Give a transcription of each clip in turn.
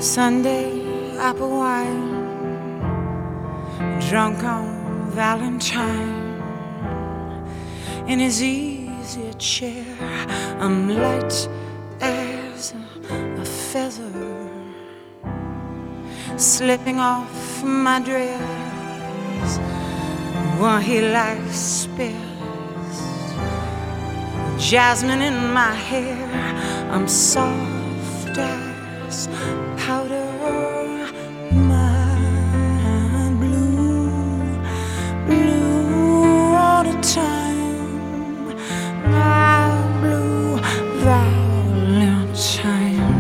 Sunday apple wine, drunk on Valentine. In his easy chair, I'm light as a feather, slipping off my dress while he likes spears. Jasmine in my hair, I'm soft as powder. My blue, blue all the time. My blue Valentine.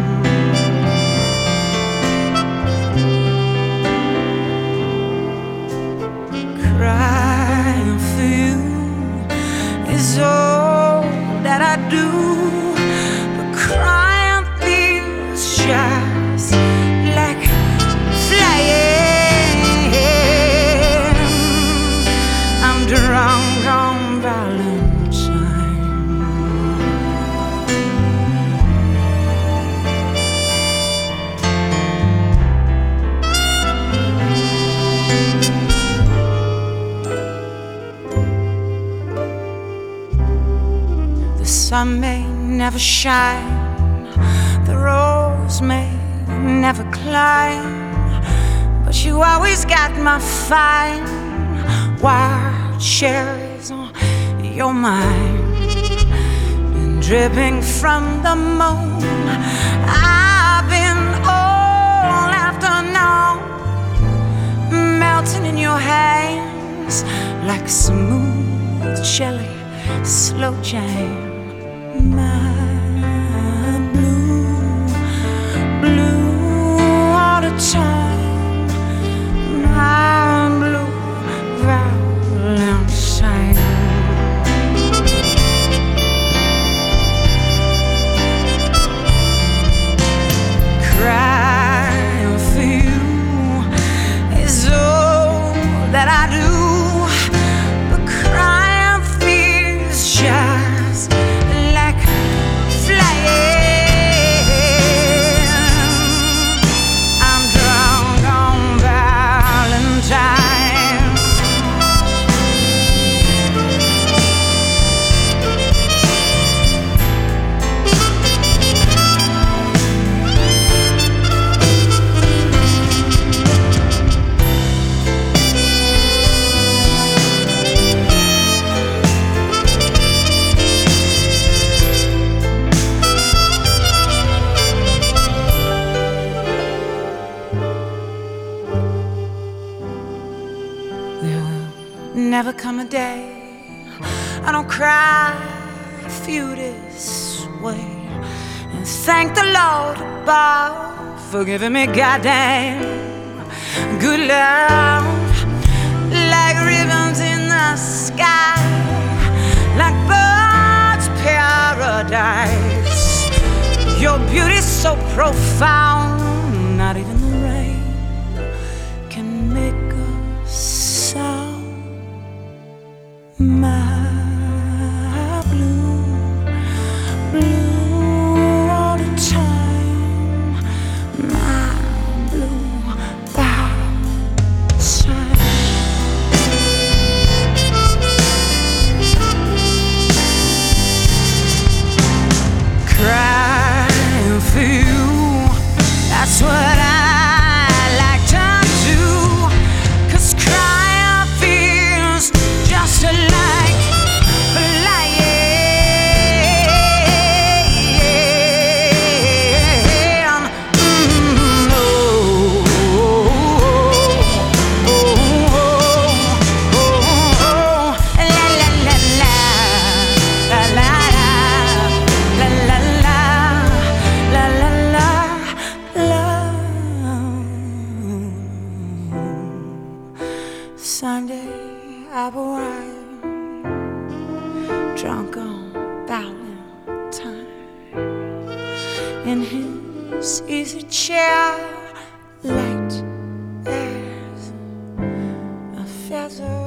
Crying for you is all that I do, but crying feels just like flying. I'm drunk on Valentine. The sun may never shine, the rose may never climb, but you always got my fine wild cherries on your mind. Been dripping from the moon, I've been all afternoon, melting in your hands like smooth jelly, slow jam. My blue, blue all the time. My blue Valentine. Crying for you is all that I do, but crying feels just like flying. I'm drunk on Valentine. There will never come a day I don't cry for you this way, and thank the Lord above for giving me goddamn good love, like ribbons in the sky, like birds' paradise. Your beauty's so profound, not even the rain can make a sound. My blue, blue all the time. My blue Valentine. Crying for you, that's what I like to do, 'cause crying feels just like flying. Oh, oh, oh, la la la la, la la la, la la la, la la la. Sunday apple wine, drunk on Valentine. In his easy chair, light as a feather.